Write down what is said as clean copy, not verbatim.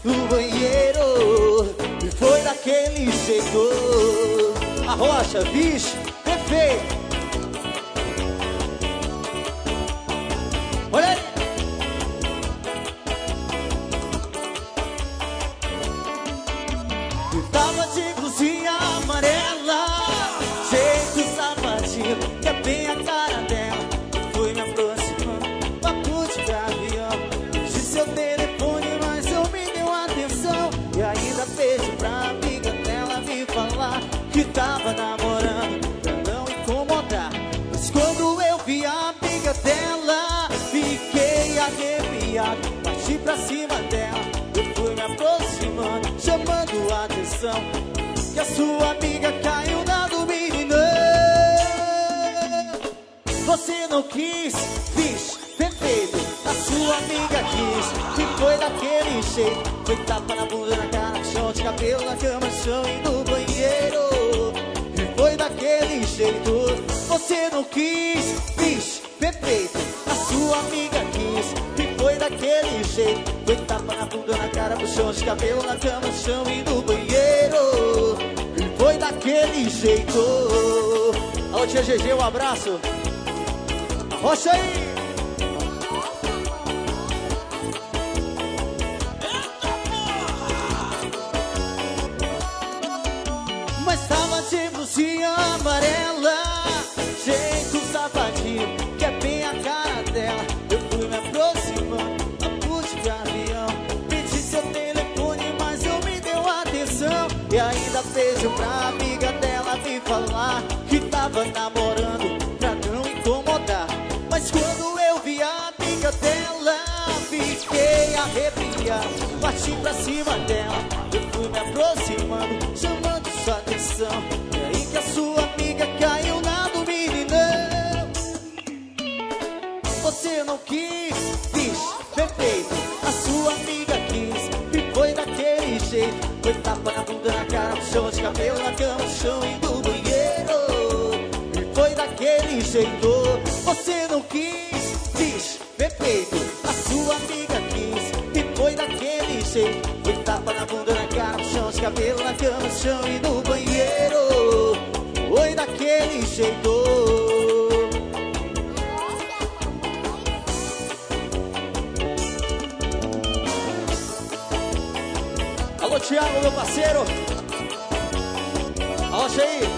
no banheiro. E foi daquele jeito. A Rocha, bicho, perfeito. Olha aí. Eu tava de blusinha amarela, jeito sapatinho, que é bem a cara dela. Fui me aproximando, papo de gavião. Pedi seu telefone, mas eu me deu atenção. E ainda pedi pra amiga dela me falar que tava namorando, pra não incomodar. Mas quando eu vi a amiga dela, fiquei arrepiado. Parti pra cima dela, eu fui me aproximando, chamando a atenção, que a sua amiga caiu na do meninão. Você não quis, bicho, perfeito. A sua amiga quis, e foi daquele jeito. Foi tapa na bunda, na cara, chão de cabelo, na cama, no chão e no banheiro. E foi daquele jeito. Você não quis, bicho, perfeito. A sua amiga quis, e foi daquele jeito. Foi tapa na bunda, na cara, no chão de cabelo, na cama, no chão e no banheiro. E foi daquele jeito. Alô, tia GG, um abraço. Rocha aí! Mas tava de blusinha amarela, jeito sapatinho, que é bem a cara dela. Eu fui me aproximando, papo de gavião. Pedi seu telefone, mas eu me deu atenção. E ainda pedi pra amiga dela me falar que tava namorando, pra não incomodar. Mas quando eu vi a amiga dela, fiquei arrepiado. Parti pra cima dela, eu fui me aproximando, chamando sua atenção. E aí que a sua amiga caiu na do meninão. Você não quis, bicho, perfeito. A sua amiga quis, e foi daquele jeito. Foi tapa na bunda, na cara, no chão de cabelo, na cama, no chão e no banheiro. E foi daquele jeito. Você não quis, bicho, perfeito. A sua amiga quis, e foi daquele jeito. Foi tapa na bunda, na cara, no chão de cabelo, na cama, no chão e no banheiro. Foi daquele jeito. Alô, Thiago, meu parceiro. Rocha aí.